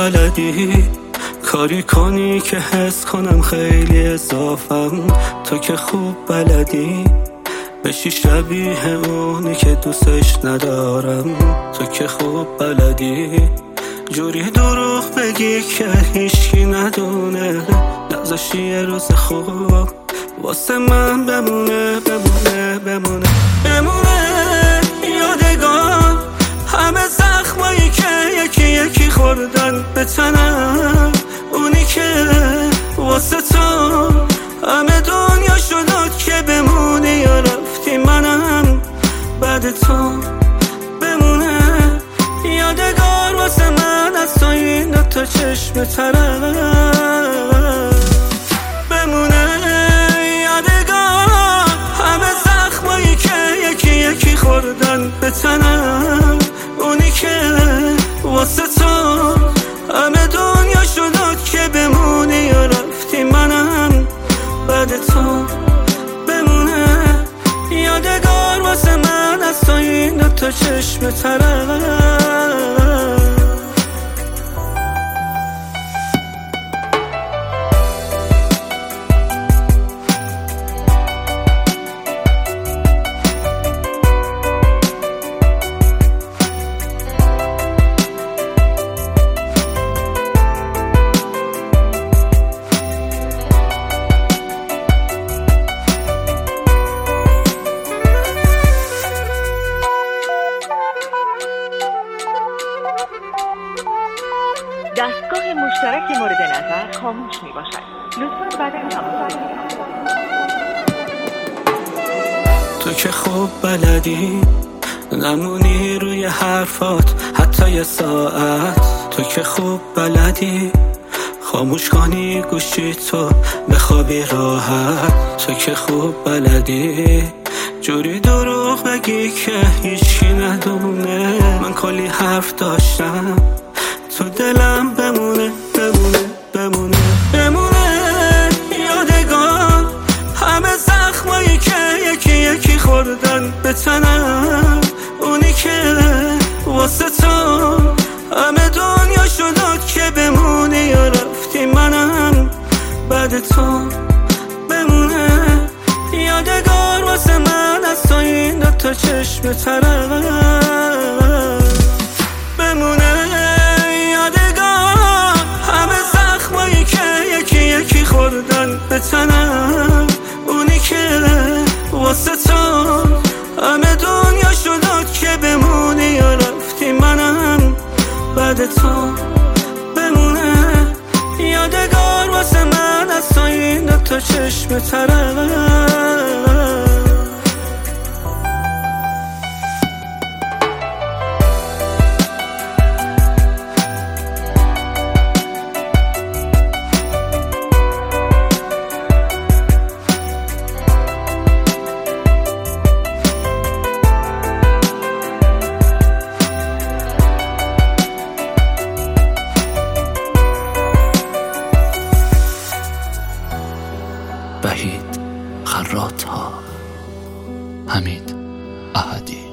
بلدی کاری کنی که حس کنم خیلی اضافم. تو که خوب بلدی بشی شبیه اونی که دوستش ندارم. تو که خوب بلدی جوری دروغ بگی که هیچکی ندونه، نذاشتی یه روز خوب واسه من بمونه بمونه بمونه بمونه یادگار. همه زخمایی که یکی یکی خوردن به تنم، اونی که واسه تو همه دنیا شد که بمونی یا رفتی منم بعد تو بمونه یادگار واسه من از تو این دوتا چشم ترم بمونه یادگار. همه زخمایی که یکی یکی خوردن به تنم، اونی که واسه تو همه دنیا شد که بمونی یا رفتی منم بعد تو بمونه یادگار واسه من از تو این دوتا چشم ترم. دستگاه مشترک مورد نظر خاموش می باشد. لطفاً بعد از تماس تو که خوب بلدی نمونی روی حرفات حتی یه ساعت. تو که خوب بلدی خاموش کنی گوشی تو بخوابی راحت. تو که خوب بلدی جوری دروغ بگی که هیچکی ندونه، من کلی حرف داشتم تو دلم بمونه بمونه بمونه بمونه یادگار. همه زخمایی که یکی یکی خوردن به تنم، اونی که واسه تو همه دنیا شد که بمونی یا رفتی منم بعد تو بمونه یادگار واسه من از تو این دوتا چشم ترم بمونه یادگار. همه زخمایی که یکی یکی خوردن به تنم، اونی که واسه تو همه دنیا شد که بمونی یا رفتی منم بعد تو بمونه یادگار واسه من از تو این دوتا چشم ترم. وحید خراط‌ها، حمید احدی.